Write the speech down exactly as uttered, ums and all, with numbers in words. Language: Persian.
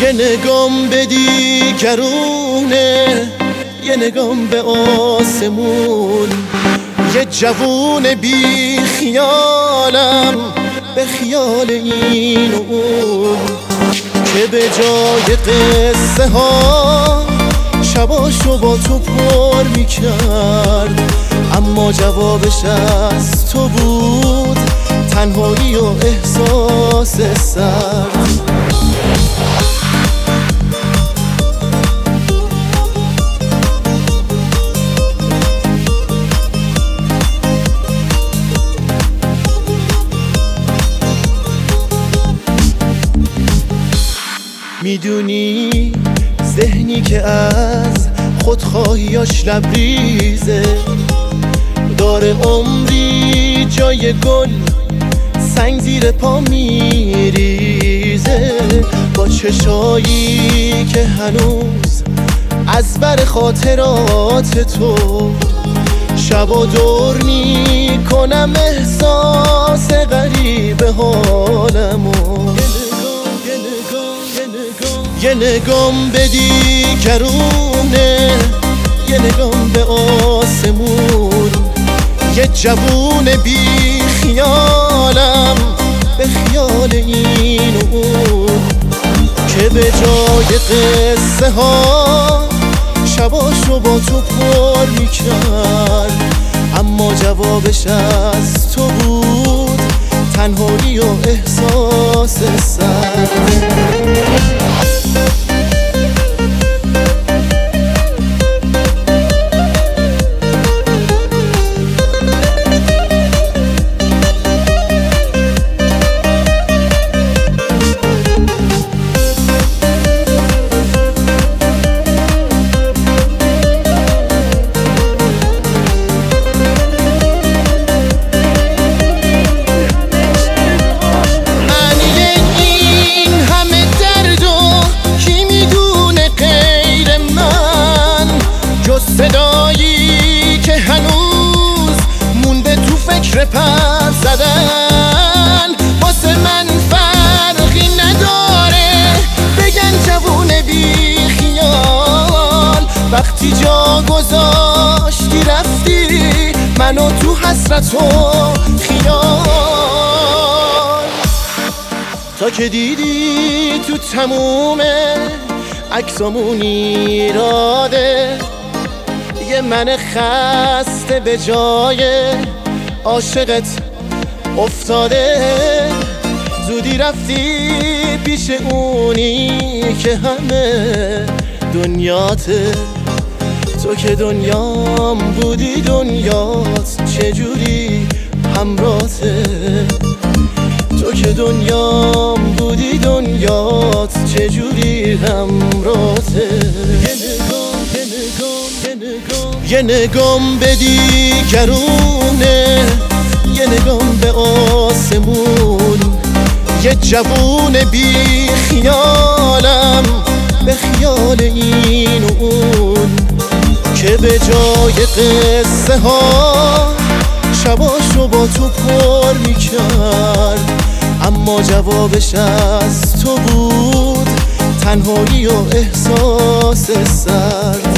یه نگام به دیگرونه، یه نگام به آسمون، یه جوون بی خیالم به خیال این و اون که به جای قصه ها شباشو با تو پر میکرد، اما جوابش از تو بود تنهایی و احساس سرد. میدونی ذهنی که از خودخواهیاش لبریزه، داره عمری جای گل سنگ زیر پا میریزه، با چشایی که هنوز از بر خاطرات تو شبا دور میکنم احساس غریب حالمو. یه نگام به دیگرونه، یه نگام به آسمون، یه جوون بی خیالم به خیال این و اون که به جای قصه ها شباشو با تو پر میکرد، اما جوابش از تو بود تنهایی و احساس سرد. صدایی که هنوز مونده تو فکر پر زدن، واسه من فرقی نداره بگن جوون بی خیال، وقتی جا گذاشتی رفتی منو تو حسرت و خیال، تا که دیدی تو تموم عکسامون ایراده، یه من خسته به جای عاشقت افتاده، زودی رفتی پیش اونی که همه دنیاته، تو که دنیام بودی دنیات چجوری همراته، تو که دنیام بودی دنیات چجوری همراته. یه نگام به دیگرونه، یه نگام به آسمون، یه جوون بی خیالم به خیال این و اون که به جای قصه ها شباشو با تو پر میکرد، اما جوابش از تو بود تنهایی و احساس سرد.